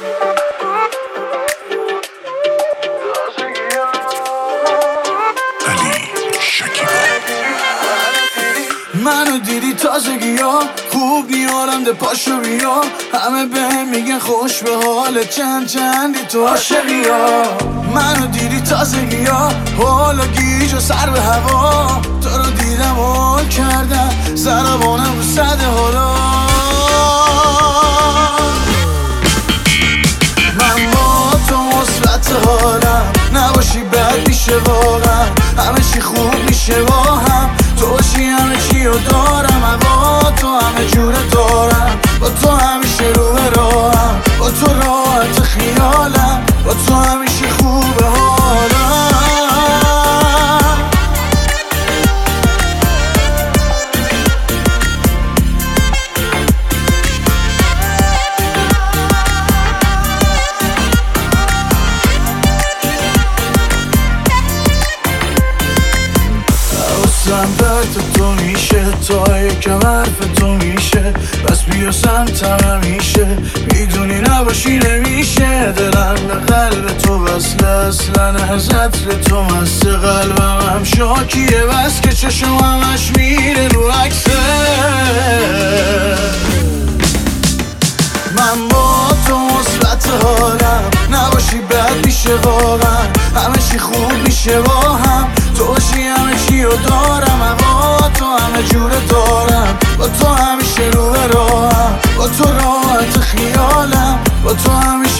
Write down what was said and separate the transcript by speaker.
Speaker 1: منو دیدی تازگی ها خوب میارم ده پاشو بیا، همه به میگن خوش به حال چندی تو عاشقی ها. منو دیدی تازگی ها حالا گیج و سر به هوا، تو رو دیدم حال کردم زربانم رو صد حالا. من با تو مثبت حالم، نباشی بد میشه واقعا، همه چی خوب میشه با هم، تو باشی همه چی رو دارم، هوا تو همه جوره دارم، با تو همیشه رو به راهم، با تو راحت خیالم، با تو همیشه خوبه حالم. سمت تو میشه تا یکم حرف تو میشه، بس بیا سمتم همیشه، میدونی نباشی نمیشه. دلم به قلب تو وصله اصلا از عطر تو مست، قلبم هم شاکیه بس که چشم همش میره رو عکسه. من با تو مثبت حالم، نباشی بد میشه واقعا، همه چی خوب میشه با هم، تو باشی همه چی رو دارم، هوا تو همه جوره دارم، با تو همیشه رو به راهم، با تو راحت خیالم، با تو همیشه